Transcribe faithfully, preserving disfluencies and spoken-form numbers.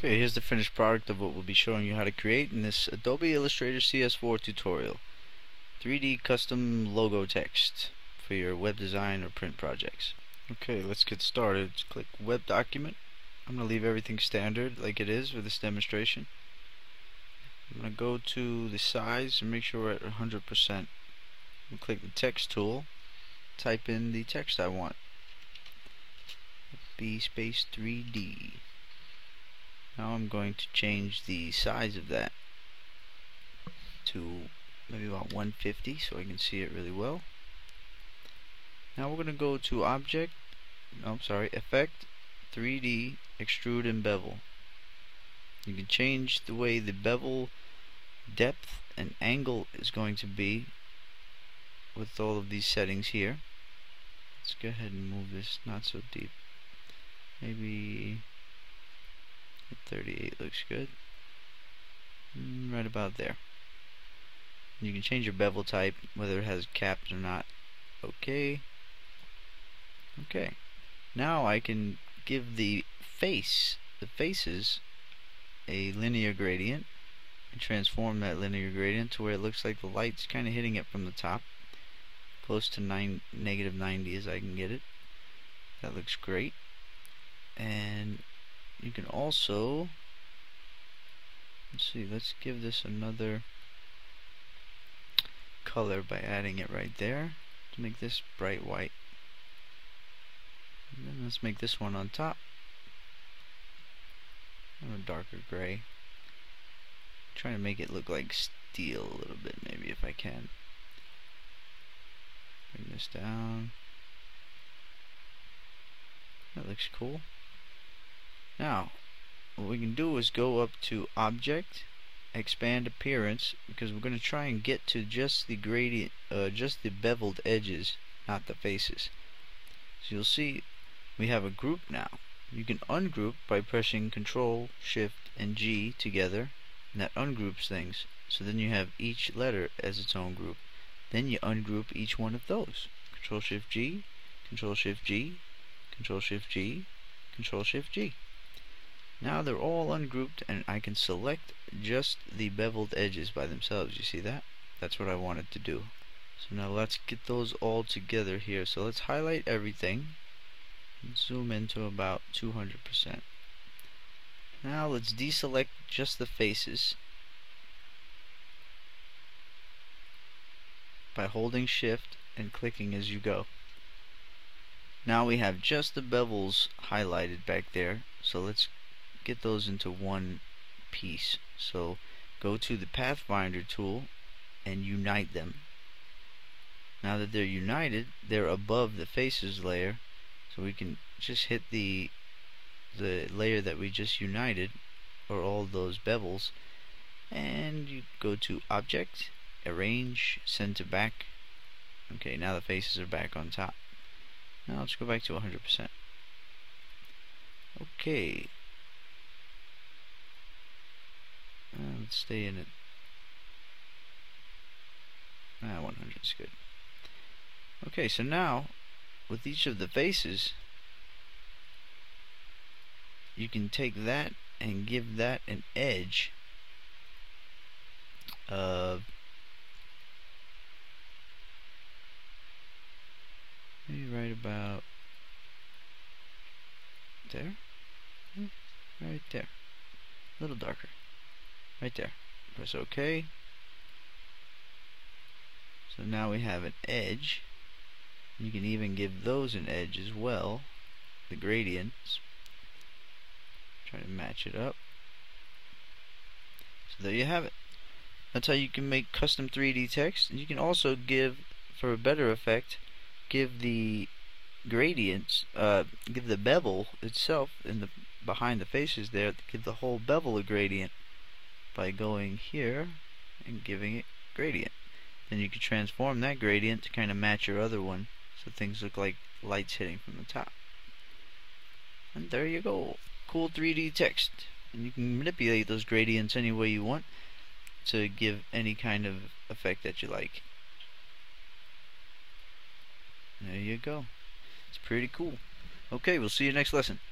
Okay, here's the finished product of what we'll be showing you how to create in this Adobe Illustrator C S four tutorial. three D custom logo text for your web design or print projects. Okay, let's get started. Just click Web Document. I'm going to leave everything standard like it is for this demonstration. I'm going to go to the size and make sure we're at one hundred percent. Click the text tool. Type in the text I want. B space three D. Now I'm going to change the size of that to maybe about one fifty so I can see it really well. Now we're going to go to Object, no, I'm sorry, Effect, three D, Extrude and Bevel. You can change the way the bevel depth and angle is going to be with all of these settings here. Let's go ahead and move this not so deep. Maybe thirty-eight looks good. Right about there. You can change your bevel type, whether it has caps or not. Okay. Okay. Now I can give the face, the faces, a linear gradient and transform that linear gradient to where it looks like the light's kind of hitting it from the top, close to nine, negative ninety as I can get it. That looks great. And you can also, let's see, let's give this another color by adding it right there to make this bright white. And then let's make this one on top a darker gray. Trying to make it look like steel a little bit, maybe, if I can. Bring this down. That looks cool. Now, what we can do is go up to Object, Expand Appearance, because we're going to try and get to just the gradient, uh, just the beveled edges, not the faces. So you'll see we have a group now. You can ungroup by pressing Control, Shift, and G together, and that ungroups things. So then you have each letter as its own group. Then you ungroup each one of those. Control Shift G, Control Shift G, Control Shift G, Control Shift G. Now they're all ungrouped and I can select just the beveled edges by themselves. You see that? That's what I wanted to do. So now let's get those all together here. So let's highlight everything and zoom into about two hundred percent. Now let's deselect just the faces by holding Shift and clicking as you go. Now we have just the bevels highlighted back there. So let's get those into one piece. So go to the Pathfinder tool and unite them. Now that they're united, they're above the faces layer, so we can just hit the the layer that we just united, or all those bevels, and you go to Object, Arrange, Send to Back. Okay, now the faces are back on top. Now let's go back to one hundred percent. Okay. Uh, let's stay in it. Ah, one hundred is good. Okay, so now with each of the faces, you can take that and give that an edge of maybe right about there, right there, a little darker. Right there. Press OK. So now we have an edge. You can even give those an edge as well. The gradients. Try to match it up. So there you have it. That's how you can make custom three D text. And you can also give, for a better effect, give the gradients, uh, give the bevel itself in the behind the faces there, give the whole bevel a gradient by going here and giving it gradient. Then you can transform that gradient to kind of match your other one, so things look like lights hitting from the top. And there you go. Cool three D text. And you can manipulate those gradients any way you want to give any kind of effect that you like. There you go. It's pretty cool. Okay, we'll see you next lesson.